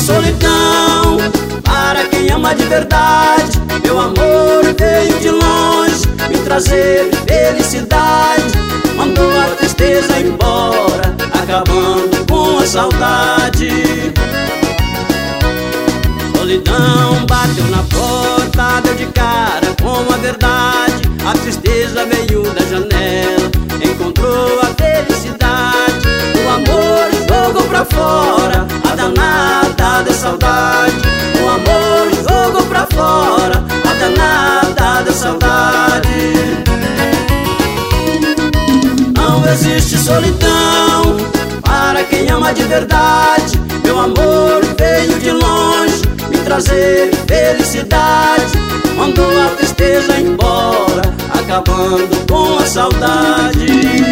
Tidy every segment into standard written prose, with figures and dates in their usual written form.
solidão para quem ama de verdade. Meu amor veio de longe me trazer felicidade. Mandou a tristeza embora, acabando com a saudade. Solidão bateu na porta, deu de cara com a verdade. A tristeza veio da janela, encontrou a felicidade. O amor jogou pra fora a danada da saudade. O amor jogou pra fora a danada da saudade. Não existe solidão para quem ama de verdade. Meu amor veio de longe me trazer felicidade. Mandou a tristeza embora, acabando com a saudade.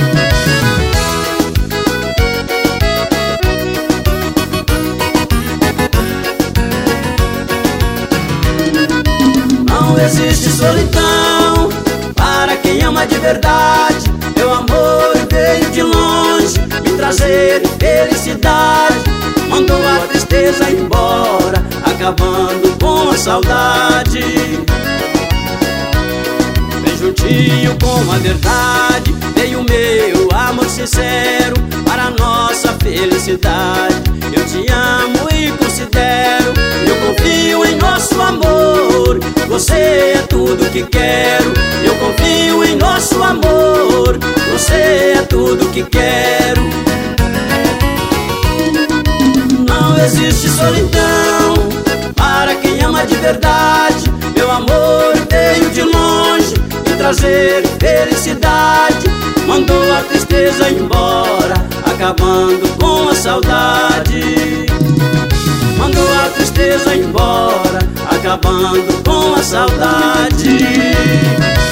Não existe solidão para quem ama de verdade. Meu amor veio de longe me trazer felicidade. Mandou a tristeza embora, acabando com a saudade. Vem juntinho com a verdade, veio o meu amor sincero para a nossa felicidade. Eu te amo e considero, eu confio em nosso amor. Você é tudo que quero, eu confio em nosso amor. Você é tudo que quero. Não existe solidão para quem ama de verdade. Meu amor veio de longe me trazer felicidade. Mandou a tristeza embora, acabando com a saudade. Mandou a tristeza embora, acabando com a saudade.